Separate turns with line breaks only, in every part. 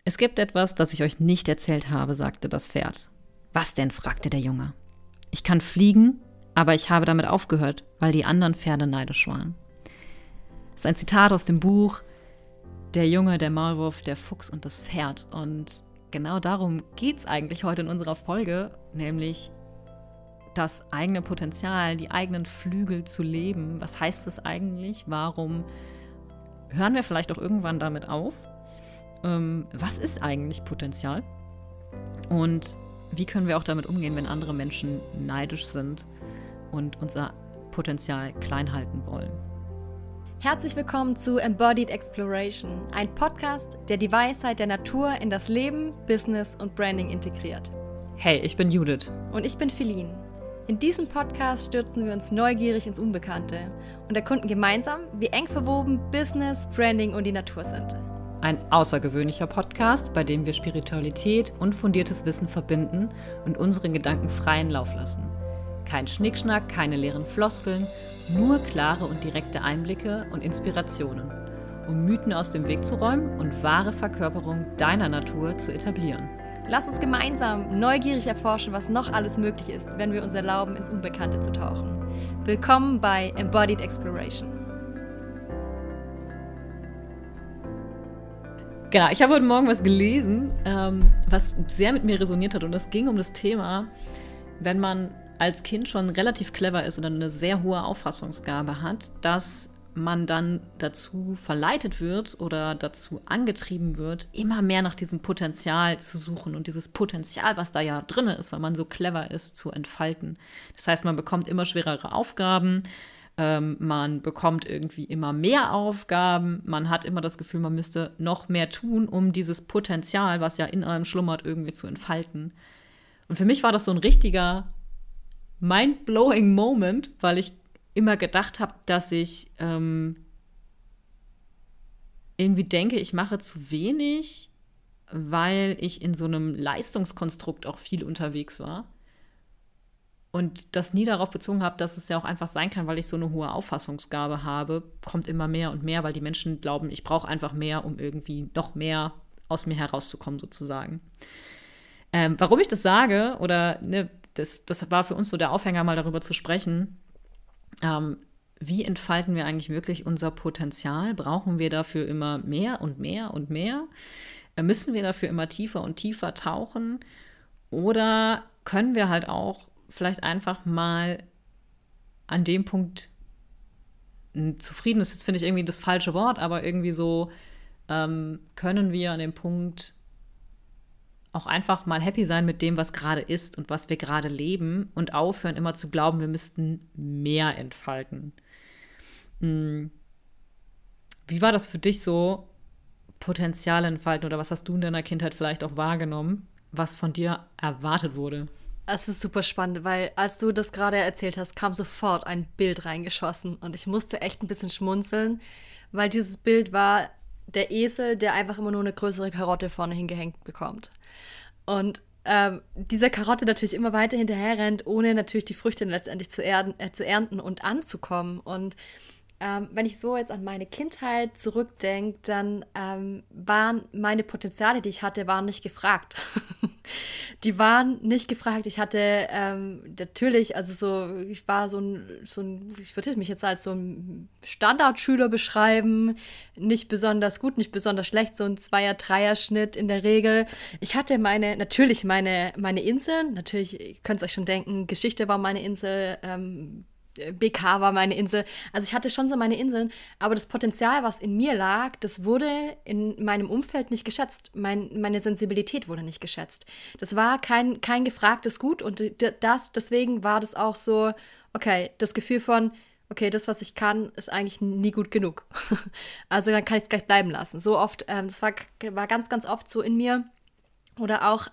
Es gibt etwas, das ich euch nicht erzählt habe, sagte das Pferd. Was denn? Fragte der Junge. Ich kann fliegen, aber ich habe damit aufgehört, weil die anderen Pferde neidisch waren. Das ist ein Zitat aus dem Buch Der Junge, der Maulwurf, der Fuchs und das Pferd. Und genau darum geht es eigentlich heute in unserer Folge, nämlich das eigene Potenzial, die eigenen Flügel zu leben. Was heißt das eigentlich? Warum hören wir vielleicht auch irgendwann damit auf? Was ist eigentlich Potenzial? Und wie können wir auch damit umgehen, wenn andere Menschen neidisch sind und unser Potenzial klein halten wollen?
Herzlich willkommen zu Embodied Exploration, ein Podcast, der die Weisheit der Natur in das Leben, Business und Branding integriert.
Hey, ich bin Judith.
Und ich bin Feline. In diesem Podcast stürzen wir uns neugierig ins Unbekannte und erkunden gemeinsam, wie eng verwoben Business, Branding und die Natur sind.
Ein außergewöhnlicher Podcast, bei dem wir Spiritualität und fundiertes Wissen verbinden und unseren Gedanken freien Lauf lassen. Kein Schnickschnack, keine leeren Floskeln, nur klare und direkte Einblicke und Inspirationen, um Mythen aus dem Weg zu räumen und wahre Verkörperung deiner Natur zu etablieren.
Lass uns gemeinsam neugierig erforschen, was noch alles möglich ist, wenn wir uns erlauben, ins Unbekannte zu tauchen. Willkommen bei Embodied Exploration.
Genau, ich habe heute Morgen was gelesen, was sehr mit mir resoniert hat. Und es ging um das Thema, wenn man als Kind schon relativ clever ist oder eine sehr hohe Auffassungsgabe hat, dass man dann dazu verleitet wird oder dazu angetrieben wird, immer mehr nach diesem Potenzial zu suchen und dieses Potenzial, was da ja drin ist, weil man so clever ist, zu entfalten. Das heißt, man bekommt immer schwerere Aufgaben, man bekommt irgendwie immer mehr Aufgaben, man hat immer das Gefühl, man müsste noch mehr tun, um dieses Potenzial, was ja in einem schlummert, irgendwie zu entfalten. Und für mich war das so ein richtiger mind-blowing Moment, weil ich immer gedacht habe, dass ich irgendwie denke, ich mache zu wenig, weil ich in so einem Leistungskonstrukt auch viel unterwegs war. Und das nie darauf bezogen habe, dass es ja auch einfach sein kann, weil ich so eine hohe Auffassungsgabe habe, kommt immer mehr und mehr, weil die Menschen glauben, ich brauche einfach mehr, um irgendwie noch mehr aus mir herauszukommen, sozusagen. Warum ich das sage, oder das war für uns so der Aufhänger, mal darüber zu sprechen, wie entfalten wir eigentlich wirklich unser Potenzial? Brauchen wir dafür immer mehr und mehr und mehr? Müssen wir dafür immer tiefer und tiefer tauchen? Oder können wir halt auch vielleicht einfach mal an dem Punkt zufrieden ist, jetzt finde ich irgendwie das falsche Wort, aber irgendwie so können wir an dem Punkt auch einfach mal happy sein mit dem, was gerade ist und was wir gerade leben und aufhören, immer zu glauben, wir müssten mehr entfalten. Wie war das für dich so, Potenzial entfalten, oder was hast du in deiner Kindheit vielleicht auch wahrgenommen, was von dir erwartet wurde?
Es ist super spannend, weil als du das gerade erzählt hast, kam sofort ein Bild reingeschossen und ich musste echt ein bisschen schmunzeln, weil dieses Bild war der Esel, der einfach immer nur eine größere Karotte vorne hingehängt bekommt. Und dieser Karotte natürlich immer weiter hinterher rennt, ohne natürlich die Früchte letztendlich zu ernten und anzukommen. Und wenn ich so jetzt an meine Kindheit zurückdenke, dann waren meine Potenziale, die ich hatte, waren nicht gefragt. Die waren nicht gefragt. Ich hatte natürlich, also so, ich war ich würde mich jetzt als so ein Standardschüler beschreiben, nicht besonders gut, nicht besonders schlecht, so ein 2er-3er-Schnitt in der Regel. Ich hatte meine Inseln, natürlich, ihr könnt es euch schon denken, Geschichte war meine Insel, BK war meine Insel. Also ich hatte schon so meine Inseln, aber das Potenzial, was in mir lag, das wurde in meinem Umfeld nicht geschätzt. Meine Sensibilität wurde nicht geschätzt. Das war kein gefragtes Gut und deswegen war das auch so, okay, das Gefühl von, okay, das, was ich kann, ist eigentlich nie gut genug. Also dann kann ich es gleich bleiben lassen. So oft, das war ganz, ganz oft so in mir. Oder auch,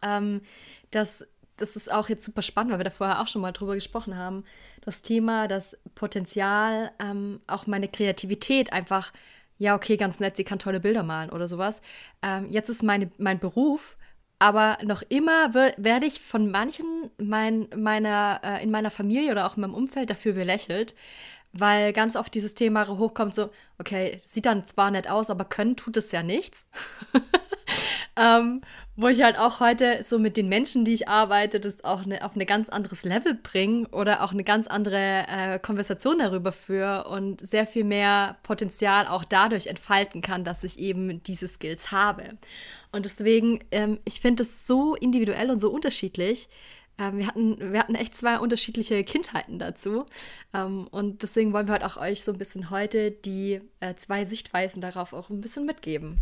das ist auch jetzt super spannend, weil wir da vorher auch schon mal drüber gesprochen haben, das Thema, das Potenzial, auch meine Kreativität einfach, ja okay, ganz nett, sie kann tolle Bilder malen oder sowas. Jetzt ist mein Beruf, aber noch immer werde ich von manchen in meiner Familie oder auch in meinem Umfeld dafür belächelt, weil ganz oft dieses Thema hochkommt so, okay, sieht dann zwar nett aus, aber können tut es ja nichts. Wo ich halt auch heute so mit den Menschen, die ich arbeite, das auch auf ein ganz anderes Level bringe oder auch eine ganz andere Konversation darüber führe und sehr viel mehr Potenzial auch dadurch entfalten kann, dass ich eben diese Skills habe. Und deswegen, ich finde es so individuell und so unterschiedlich. Wir hatten echt zwei unterschiedliche Kindheiten dazu. Und deswegen wollen wir halt auch euch so ein bisschen heute die zwei Sichtweisen darauf auch ein bisschen mitgeben.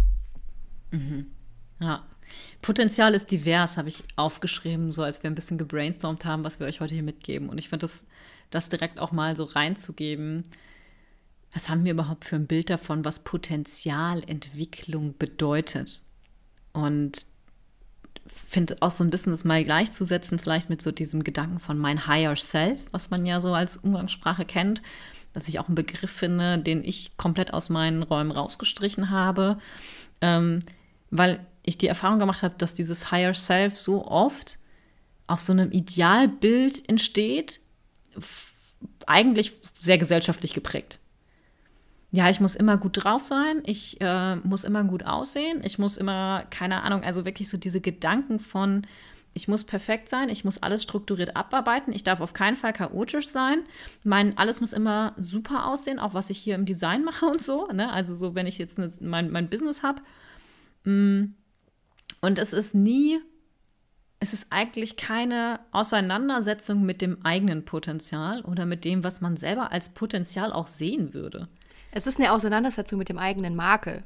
Ja. Potenzial ist divers, habe ich aufgeschrieben, so als wir ein bisschen gebrainstormt haben, was wir euch heute hier mitgeben. Und ich finde das direkt auch mal so reinzugeben. Was haben wir überhaupt für ein Bild davon, was Potenzialentwicklung bedeutet? Und finde auch so ein bisschen das mal gleichzusetzen, vielleicht mit so diesem Gedanken von mein Higher Self, was man ja so als Umgangssprache kennt, dass ich auch einen Begriff finde, den ich komplett aus meinen Räumen rausgestrichen habe, weil ich die Erfahrung gemacht habe, dass dieses Higher Self so oft auf so einem Idealbild entsteht, eigentlich sehr gesellschaftlich geprägt. Ja, ich muss immer gut drauf sein, ich muss immer gut aussehen, ich muss immer, keine Ahnung, also wirklich so diese Gedanken von, ich muss perfekt sein, ich muss alles strukturiert abarbeiten, ich darf auf keinen Fall chaotisch sein, alles muss immer super aussehen, auch was ich hier im Design mache und so, ne? Also so, wenn ich jetzt mein Business habe. Und es ist eigentlich keine Auseinandersetzung mit dem eigenen Potenzial oder mit dem, was man selber als Potenzial auch sehen würde.
Es ist eine Auseinandersetzung mit dem eigenen Makel.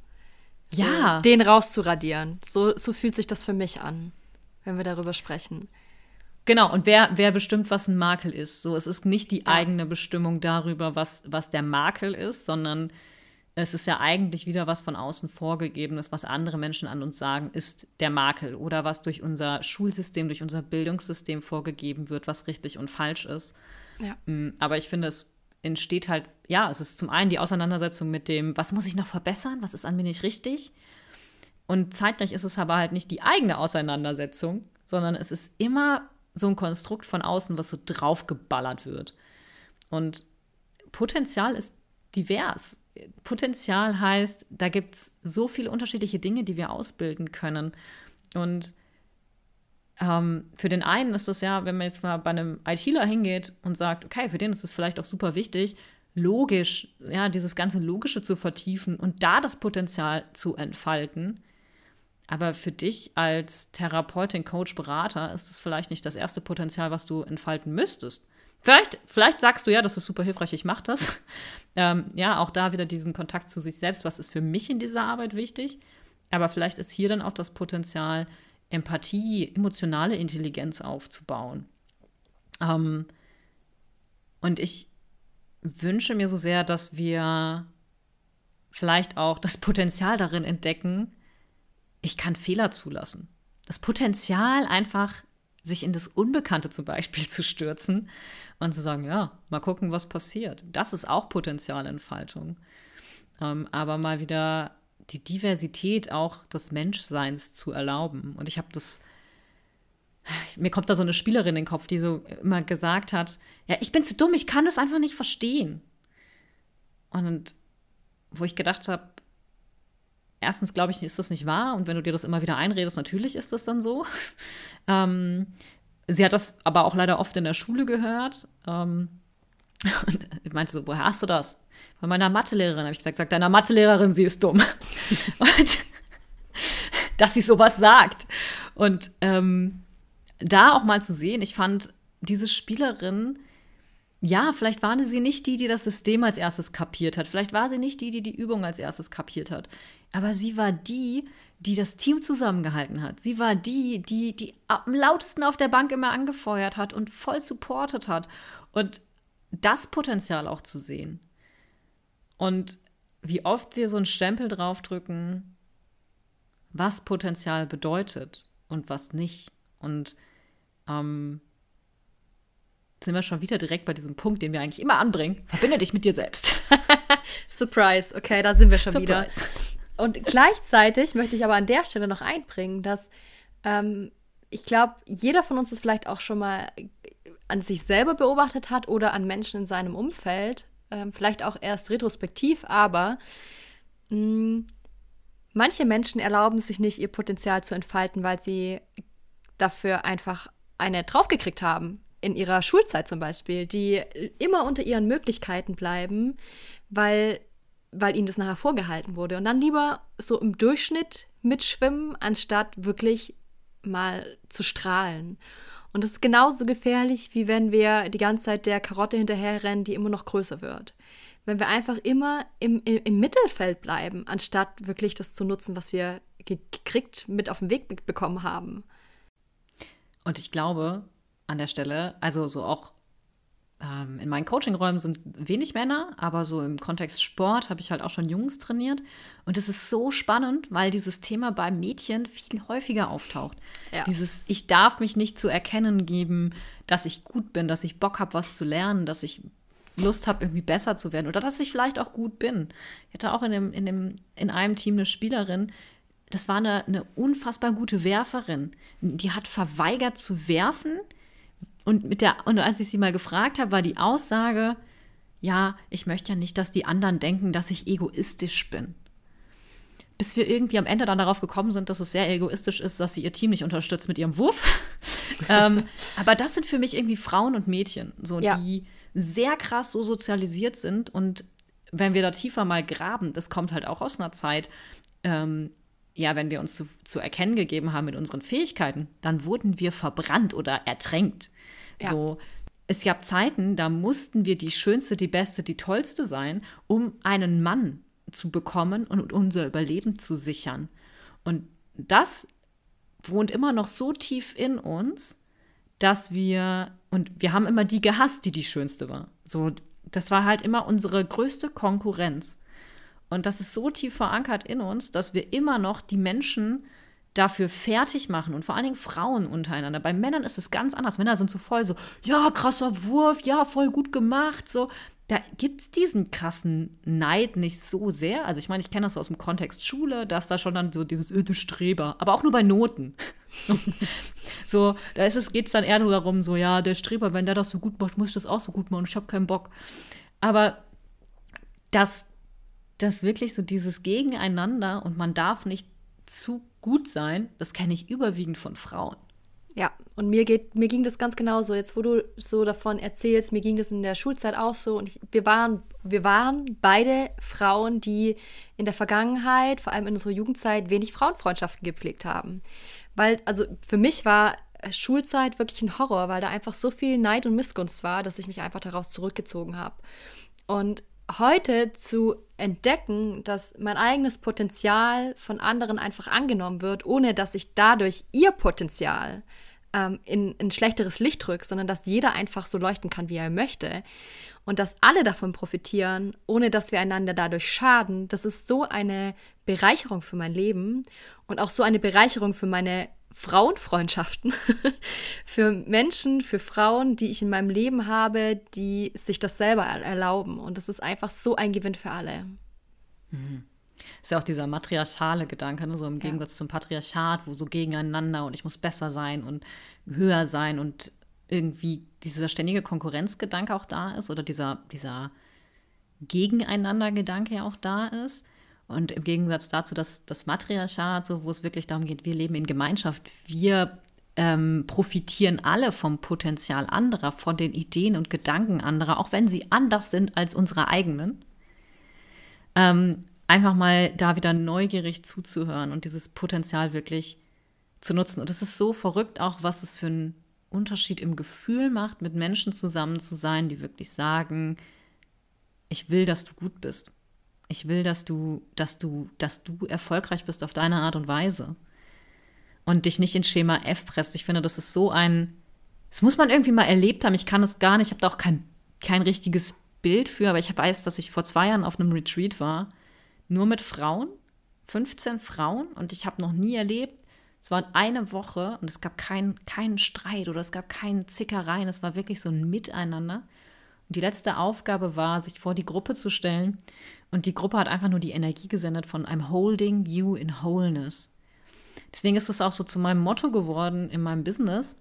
Ja.
So, den rauszuradieren. So fühlt sich das für mich an, wenn wir darüber sprechen.
Genau, und wer bestimmt, was ein Makel ist? So, es ist nicht die eigene Bestimmung darüber, was der Makel ist, sondern es ist ja eigentlich wieder was von außen vorgegebenes, was andere Menschen an uns sagen, ist der Makel oder was durch unser Schulsystem, durch unser Bildungssystem vorgegeben wird, was richtig und falsch ist.
Ja.
Aber ich finde, es entsteht halt, ja, es ist zum einen die Auseinandersetzung mit dem, was muss ich noch verbessern, was ist an mir nicht richtig? Und zeitgleich ist es aber halt nicht die eigene Auseinandersetzung, sondern es ist immer so ein Konstrukt von außen, was so draufgeballert wird. Und Potenzial ist divers. Potenzial heißt, da gibt es so viele unterschiedliche Dinge, die wir ausbilden können. Und für den einen ist das ja, wenn man jetzt mal bei einem ITler hingeht und sagt, okay, für den ist es vielleicht auch super wichtig, logisch, ja, dieses ganze Logische zu vertiefen und da das Potenzial zu entfalten. Aber für dich als Therapeutin, Coach, Berater ist es vielleicht nicht das erste Potenzial, was du entfalten müsstest. Vielleicht sagst du, ja, das ist super hilfreich, ich mache das. Ja, auch da wieder diesen Kontakt zu sich selbst, was ist für mich in dieser Arbeit wichtig. Aber vielleicht ist hier dann auch das Potenzial, Empathie, emotionale Intelligenz aufzubauen. Und ich wünsche mir so sehr, dass wir vielleicht auch das Potenzial darin entdecken, ich kann Fehler zulassen. Das Potenzial einfach, sich in das Unbekannte zum Beispiel zu stürzen und zu sagen, ja, mal gucken, was passiert. Das ist auch Potenzialentfaltung. Aber mal wieder die Diversität auch des Menschseins zu erlauben. Und mir kommt da so eine Spielerin in den Kopf, die so immer gesagt hat, ja, ich bin zu dumm, ich kann das einfach nicht verstehen. Und wo ich gedacht habe, erstens glaube ich, ist das nicht wahr. Und wenn du dir das immer wieder einredest, natürlich ist das dann so. Sie hat das aber auch leider oft in der Schule gehört. Und ich meinte so, woher hast du das? Von meiner Mathelehrerin, habe ich gesagt, sag deiner Mathelehrerin, sie ist dumm. Und dass sie sowas sagt. Und da auch mal zu sehen, ich fand diese Spielerin, ja, vielleicht war sie nicht die das System als erstes kapiert hat. Vielleicht war sie nicht die Übung als erstes kapiert hat. Aber sie war die das Team zusammengehalten hat. Sie war die am lautesten auf der Bank immer angefeuert hat und voll supportet hat. Und das Potenzial auch zu sehen. Und wie oft wir so einen Stempel draufdrücken, was Potenzial bedeutet und was nicht. Und sind wir schon wieder direkt bei diesem Punkt, den wir eigentlich immer anbringen. Verbinde dich mit dir selbst.
Surprise, okay, da sind wir schon
Surprise.
wieder. Und gleichzeitig möchte ich aber an der Stelle noch einbringen, dass ich glaube, jeder von uns das vielleicht auch schon mal an sich selber beobachtet hat oder an Menschen in seinem Umfeld, vielleicht auch erst retrospektiv, aber Manche Menschen erlauben sich nicht, ihr Potenzial zu entfalten, weil sie dafür einfach eine draufgekriegt haben. In ihrer Schulzeit zum Beispiel, die immer unter ihren Möglichkeiten bleiben, weil ihnen das nachher vorgehalten wurde. Und dann lieber so im Durchschnitt mitschwimmen, anstatt wirklich mal zu strahlen. Und das ist genauso gefährlich, wie wenn wir die ganze Zeit der Karotte hinterherrennen, die immer noch größer wird. Wenn wir einfach immer im Mittelfeld bleiben, anstatt wirklich das zu nutzen, was wir gekriegt mit auf den Weg bekommen haben.
Und ich glaube, an der Stelle, also so auch in meinen Coachingräumen sind wenig Männer, aber so im Kontext Sport habe ich halt auch schon Jungs trainiert. Und es ist so spannend, weil dieses Thema bei Mädchen viel häufiger auftaucht.
Ja.
Dieses, ich darf mich nicht zu erkennen geben, dass ich gut bin, dass ich Bock habe, was zu lernen, dass ich Lust habe, irgendwie besser zu werden oder dass ich vielleicht auch gut bin. Ich hatte auch in einem Team eine Spielerin, das war eine unfassbar gute Werferin. Die hat verweigert zu werfen. Und als ich sie mal gefragt habe, war die Aussage, ja, ich möchte ja nicht, dass die anderen denken, dass ich egoistisch bin. Bis wir irgendwie am Ende dann darauf gekommen sind, dass es sehr egoistisch ist, dass sie ihr Team nicht unterstützt mit ihrem Wurf. Aber das sind für mich irgendwie Frauen und Mädchen, so,
Ja.
die sehr krass so sozialisiert sind. Und wenn wir da tiefer mal graben, das kommt halt auch aus einer Zeit, ja, wenn wir uns zu erkennen gegeben haben mit unseren Fähigkeiten, dann wurden wir verbrannt oder ertränkt.
Ja.
So, es gab Zeiten, da mussten wir die Schönste, die Beste, die Tollste sein, um einen Mann zu bekommen und unser Überleben zu sichern. Und das wohnt immer noch so tief in uns, dass wir haben immer die gehasst, die Schönste war. So, das war halt immer unsere größte Konkurrenz. Und das ist so tief verankert in uns, dass wir immer noch die Menschen dafür fertig machen und vor allen Dingen Frauen untereinander. Bei Männern ist es ganz anders. Männer sind so voll so, ja, krasser Wurf, ja, voll gut gemacht. So, da gibt es diesen krassen Neid nicht so sehr. Also ich meine, ich kenne das so aus dem Kontext Schule, dass da schon dann so dieses du Streber, aber auch nur bei Noten. So, da geht es dann eher nur darum, so, ja, der Streber, wenn der das so gut macht, muss ich das auch so gut machen. Ich habe keinen Bock. Aber das wirklich so dieses Gegeneinander und man darf nicht zu gut sein, das kenne ich überwiegend von Frauen.
Ja, und mir ging das ganz genauso. Jetzt, wo du so davon erzählst, mir ging das in der Schulzeit auch so. Und wir waren beide Frauen, die in der Vergangenheit, vor allem in unserer Jugendzeit, wenig Frauenfreundschaften gepflegt haben. Weil, also für mich war Schulzeit wirklich ein Horror, weil da einfach so viel Neid und Missgunst war, dass ich mich einfach daraus zurückgezogen habe. Und heute zu entdecken, dass mein eigenes Potenzial von anderen einfach angenommen wird, ohne dass ich dadurch ihr Potenzial in ein schlechteres Licht drücke, sondern dass jeder einfach so leuchten kann, wie er möchte und dass alle davon profitieren, ohne dass wir einander dadurch schaden, das ist so eine Bereicherung für mein Leben und auch so eine Bereicherung für meine Frauenfreundschaften, für Menschen, für Frauen, die ich in meinem Leben habe, die sich das selber erlauben. Und das ist einfach so ein Gewinn für alle.
Ist ja auch dieser matriarchale Gedanke, ne? So im Gegensatz zum Patriarchat, wo so gegeneinander und ich muss besser sein und höher sein und irgendwie dieser ständige Konkurrenzgedanke auch da ist oder dieser Gegeneinander-Gedanke ja auch da ist. Und im Gegensatz dazu, dass das Matriarchat, so, wo es wirklich darum geht, wir leben in Gemeinschaft, wir profitieren alle vom Potenzial anderer, von den Ideen und Gedanken anderer, auch wenn sie anders sind als unsere eigenen. Einfach mal da wieder neugierig zuzuhören und dieses Potenzial wirklich zu nutzen. Und es ist so verrückt auch, was es für einen Unterschied im Gefühl macht, mit Menschen zusammen zu sein, die wirklich sagen, ich will, dass du gut bist. Ich will, dass du erfolgreich bist auf deine Art und Weise und dich nicht in Schema F presst. Ich finde, das ist das muss man irgendwie mal erlebt haben. Ich kann das gar nicht, ich habe da auch kein richtiges Bild für, aber ich weiß, dass ich vor 2 Jahren auf einem Retreat war, nur mit Frauen, 15 Frauen und ich habe noch nie erlebt, es war eine Woche und es gab keinen Streit oder es gab keine Zickereien, es war wirklich so ein Miteinander. Und die letzte Aufgabe war, sich vor die Gruppe zu stellen. Und die Gruppe hat einfach nur die Energie gesendet von I'm holding you in wholeness. Deswegen ist es auch so zu meinem Motto geworden in meinem Business.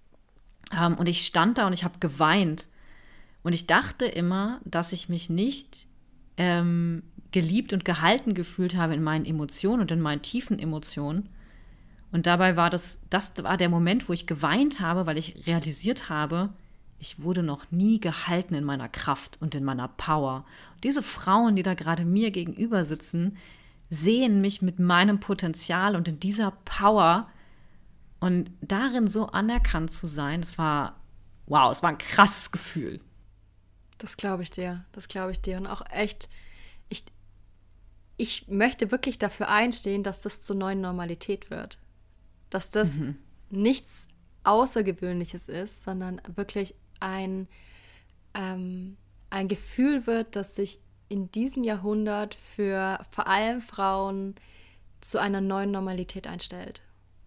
Und ich stand da und ich habe geweint. Und ich dachte immer, dass ich mich nicht geliebt und gehalten gefühlt habe in meinen Emotionen und in meinen tiefen Emotionen. Und dabei war das war der Moment, wo ich geweint habe, weil ich realisiert habe, ich wurde noch nie gehalten in meiner Kraft und in meiner Power. Und diese Frauen, die da gerade mir gegenüber sitzen, sehen mich mit meinem Potenzial und in dieser Power und darin so anerkannt zu sein, es war ein krasses Gefühl.
Das glaube ich dir. Das glaube ich dir. Und auch echt, ich, ich möchte wirklich dafür einstehen, dass das zur neuen Normalität wird. Dass das nichts Außergewöhnliches ist, sondern wirklich ein Gefühl wird, das sich in diesem Jahrhundert für vor allem Frauen zu einer neuen Normalität einstellt.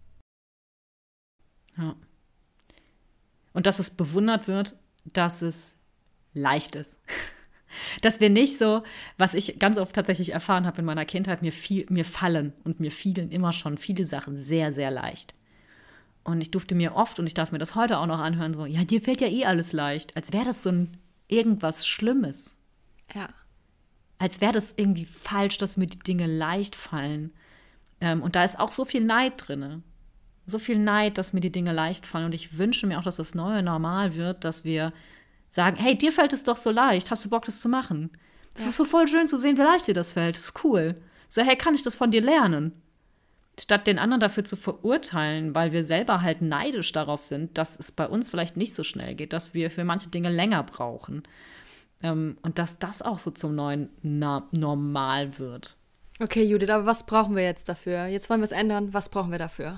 Ja. Und dass es bewundert wird, dass es leicht ist. Dass wir nicht so, was ich ganz oft tatsächlich erfahren habe in meiner Kindheit, mir fallen und mir fielen immer schon viele Sachen sehr, sehr leicht. Und ich durfte mir oft, und ich darf mir das heute auch noch anhören, so, ja, dir fällt ja eh alles leicht. Als wäre das so irgendwas Schlimmes.
Ja.
Als wäre das irgendwie falsch, dass mir die Dinge leicht fallen. Und da ist auch so viel Neid drin. So viel Neid, dass mir die Dinge leicht fallen. Und ich wünsche mir auch, dass das neue Normal wird, dass wir sagen, hey, dir fällt es doch so leicht. Hast du Bock, das zu machen? Das ist so voll schön zu sehen, wie leicht dir das fällt. Das ist cool. So, hey, kann ich das von dir lernen? Statt den anderen dafür zu verurteilen, weil wir selber halt neidisch darauf sind, dass es bei uns vielleicht nicht so schnell geht, dass wir für manche Dinge länger brauchen. Und dass das auch so zum neuen Normal wird.
Okay, Judith, aber was brauchen wir jetzt dafür? Jetzt wollen wir es ändern. Was brauchen wir dafür?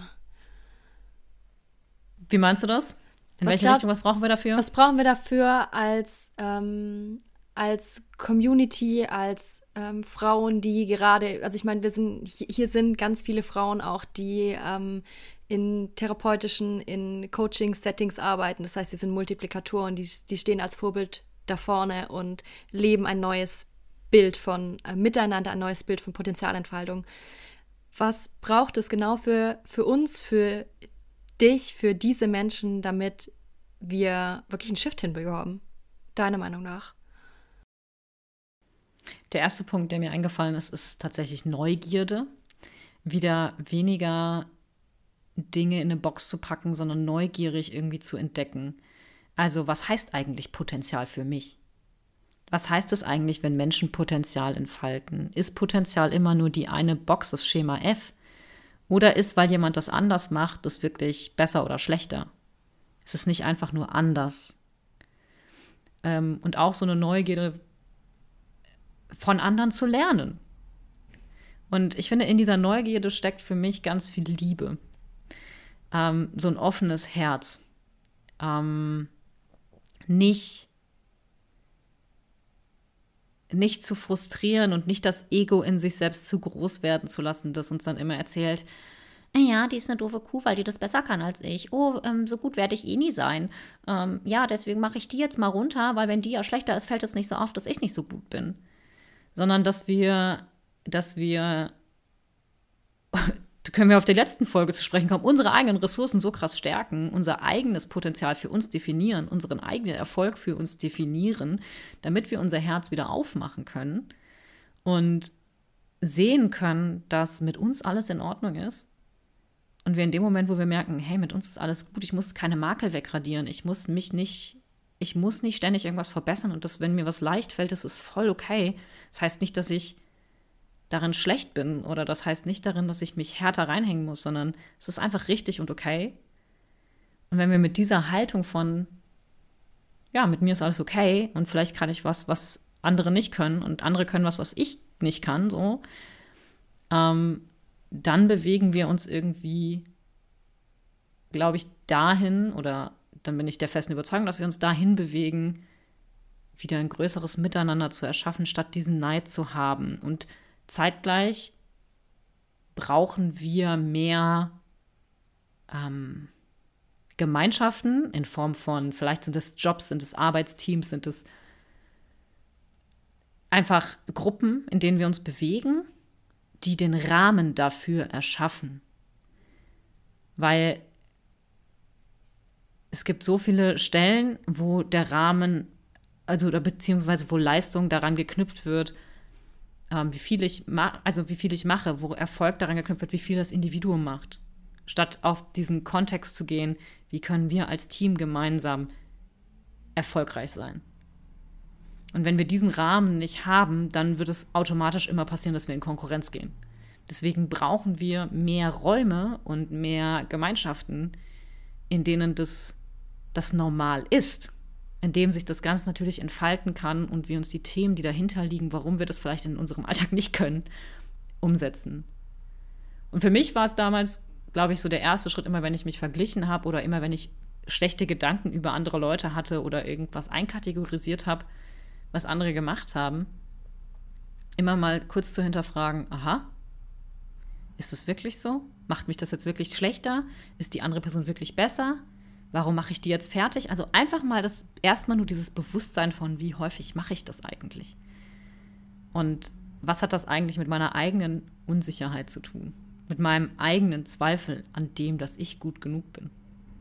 Wie meinst du das? In welche Richtung, was brauchen wir dafür?
Was brauchen wir dafür als Community, als Frauen, die gerade, also ich meine, hier sind ganz viele Frauen auch, die in therapeutischen, in Coaching-Settings arbeiten. Das heißt, sie sind Multiplikatoren, die stehen als Vorbild da vorne und leben ein neues Bild von Miteinander, ein neues Bild von Potenzialentfaltung. Was braucht es genau für uns, für dich, für diese Menschen, damit wir wirklich einen Shift hinbekommen? Deiner Meinung nach?
Der erste Punkt, der mir eingefallen ist, ist tatsächlich Neugierde. Wieder weniger Dinge in eine Box zu packen, sondern neugierig irgendwie zu entdecken. Also, was heißt eigentlich Potenzial für mich? Was heißt es eigentlich, wenn Menschen Potenzial entfalten? Ist Potenzial immer nur die eine Box, das Schema F? Oder ist, weil jemand das anders macht, das wirklich besser oder schlechter? Es ist nicht einfach nur anders. Und auch so eine Neugierde von anderen zu lernen. Und ich finde, in dieser Neugierde steckt für mich ganz viel Liebe. So ein offenes Herz. Nicht zu frustrieren und nicht das Ego in sich selbst zu groß werden zu lassen, das uns dann immer erzählt, ja, die ist eine doofe Kuh, weil die das besser kann als ich. Oh, so gut werde ich eh nie sein. Ja, deswegen mache ich die jetzt mal runter, weil wenn die ja schlechter ist, fällt es nicht so auf, dass ich nicht so gut bin. Sondern dass wir da können wir auf die letzten Folge zu sprechen kommen, unsere eigenen Ressourcen so krass stärken, unser eigenes Potenzial für uns definieren, unseren eigenen Erfolg für uns definieren, damit wir unser Herz wieder aufmachen können und sehen können, dass mit uns alles in Ordnung ist. Und wir in dem Moment, wo wir merken, hey, mit uns ist alles gut, ich muss keine Makel wegradieren, ich muss nicht ständig irgendwas verbessern und das, wenn mir was leicht fällt, das ist voll okay. Das heißt nicht, dass ich darin schlecht bin oder das heißt nicht darin, dass ich mich härter reinhängen muss, sondern es ist einfach richtig und okay. Und wenn wir mit dieser Haltung von, ja, mit mir ist alles okay und vielleicht kann ich was andere nicht können und andere können was ich nicht kann, so, dann bewegen wir uns irgendwie, glaube ich, dahin oder dann bin ich der festen Überzeugung, dass wir uns dahin bewegen, wieder ein größeres Miteinander zu erschaffen, statt diesen Neid zu haben. Und zeitgleich brauchen wir mehr Gemeinschaften in Form von, vielleicht sind es Jobs, sind es Arbeitsteams, sind es einfach Gruppen, in denen wir uns bewegen, die den Rahmen dafür erschaffen. Weil es gibt so viele Stellen, wo der Rahmen, also oder beziehungsweise wo Leistung daran geknüpft wird, wie viel ich mache, wo Erfolg daran geknüpft wird, wie viel das Individuum macht. Statt auf diesen Kontext zu gehen, wie können wir als Team gemeinsam erfolgreich sein. Und wenn wir diesen Rahmen nicht haben, dann wird es automatisch immer passieren, dass wir in Konkurrenz gehen. Deswegen brauchen wir mehr Räume und mehr Gemeinschaften, in denen das normal ist, in dem sich das ganz natürlich entfalten kann und wir uns die Themen, die dahinter liegen, warum wir das vielleicht in unserem Alltag nicht können, umsetzen. Und für mich war es damals, glaube ich, so der erste Schritt, immer wenn ich mich verglichen habe oder immer wenn ich schlechte Gedanken über andere Leute hatte oder irgendwas einkategorisiert habe, was andere gemacht haben, immer mal kurz zu hinterfragen, aha, ist das wirklich so? Macht mich das jetzt wirklich schlechter? Ist die andere Person wirklich besser? Warum mache ich die jetzt fertig? Also einfach mal erstmal nur dieses Bewusstsein von, wie häufig mache ich das eigentlich? Und was hat das eigentlich mit meiner eigenen Unsicherheit zu tun? Mit meinem eigenen Zweifel an dem, dass ich gut genug bin?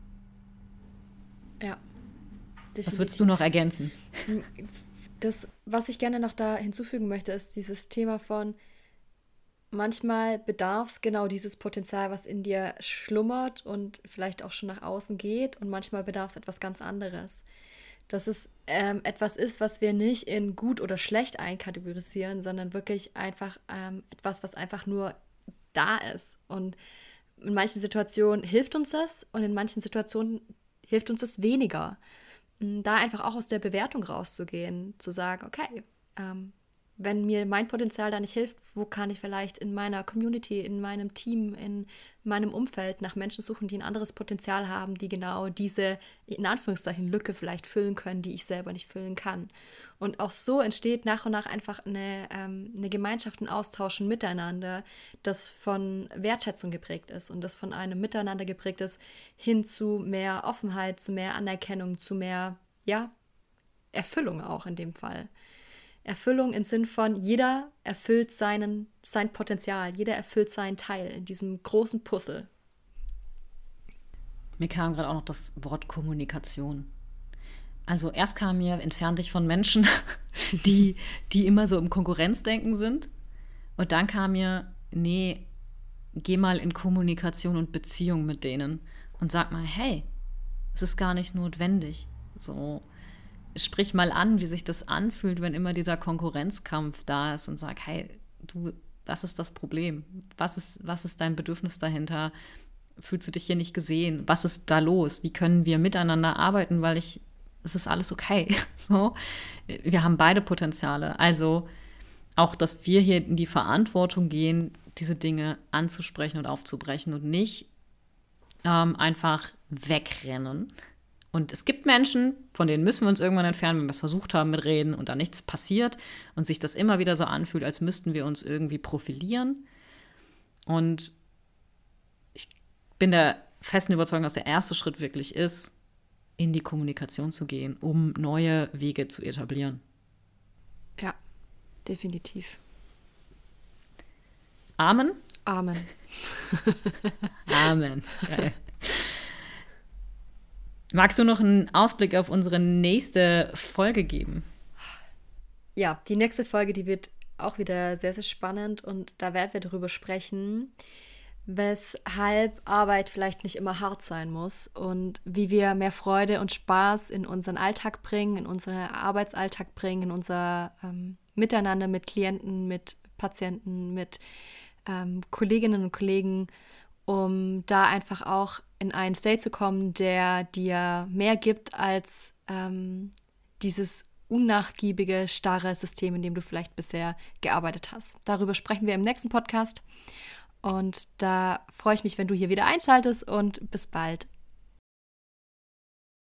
Ja, definitiv.
Was würdest du noch ergänzen?
Das, was ich gerne noch da hinzufügen möchte, ist dieses Thema von, manchmal bedarf es genau dieses Potenzial, was in dir schlummert und vielleicht auch schon nach außen geht, und manchmal bedarf es etwas ganz anderes. Dass es etwas ist, was wir nicht in gut oder schlecht einkategorisieren, sondern wirklich einfach etwas, was einfach nur da ist. Und in manchen Situationen hilft uns das und in manchen Situationen hilft uns das weniger. Da einfach auch aus der Bewertung rauszugehen, zu sagen, okay, wenn mir mein Potenzial da nicht hilft, wo kann ich vielleicht in meiner Community, in meinem Team, in meinem Umfeld nach Menschen suchen, die ein anderes Potenzial haben, die genau diese, in Anführungszeichen, Lücke vielleicht füllen können, die ich selber nicht füllen kann. Und auch so entsteht nach und nach einfach eine Gemeinschaft, ein Austausch, ein Miteinander, das von Wertschätzung geprägt ist und das von einem Miteinander geprägt ist, hin zu mehr Offenheit, zu mehr Anerkennung, zu mehr, ja, Erfüllung auch in dem Fall. Erfüllung im Sinn von, jeder erfüllt sein Potenzial, jeder erfüllt seinen Teil in diesem großen Puzzle.
Mir kam gerade auch noch das Wort Kommunikation. Also erst kam mir, entfern dich von Menschen, die immer so im Konkurrenzdenken sind. Und dann kam mir, nee, geh mal in Kommunikation und Beziehung mit denen und sag mal, hey, es ist gar nicht notwendig. So, sprich mal an, wie sich das anfühlt, wenn immer dieser Konkurrenzkampf da ist, und sag, hey, du, was ist das Problem? Was ist dein Bedürfnis dahinter? Fühlst du dich hier nicht gesehen? Was ist da los? Wie können wir miteinander arbeiten? Weil es ist alles okay. So, wir haben beide Potenziale. Also auch, dass wir hier in die Verantwortung gehen, diese Dinge anzusprechen und aufzubrechen und nicht einfach wegrennen. Und es gibt Menschen, von denen müssen wir uns irgendwann entfernen, wenn wir es versucht haben mit Reden und da nichts passiert und sich das immer wieder so anfühlt, als müssten wir uns irgendwie profilieren. Und ich bin der festen Überzeugung, dass der erste Schritt wirklich ist, in die Kommunikation zu gehen, um neue Wege zu etablieren.
Ja, definitiv.
Amen?
Amen.
Amen. Geil. Magst du noch einen Ausblick auf unsere nächste Folge geben?
Ja, die nächste Folge, die wird auch wieder sehr, sehr spannend, und da werden wir darüber sprechen, weshalb Arbeit vielleicht nicht immer hart sein muss und wie wir mehr Freude und Spaß in unseren Alltag bringen, in unseren Arbeitsalltag bringen, in unser Miteinander mit Klienten, mit Patienten, mit Kolleginnen und Kollegen, um da einfach auch in einen State zu kommen, der dir mehr gibt als dieses unnachgiebige, starre System, in dem du vielleicht bisher gearbeitet hast. Darüber sprechen wir im nächsten Podcast, und da freue ich mich, wenn du hier wieder einschaltest, und bis bald.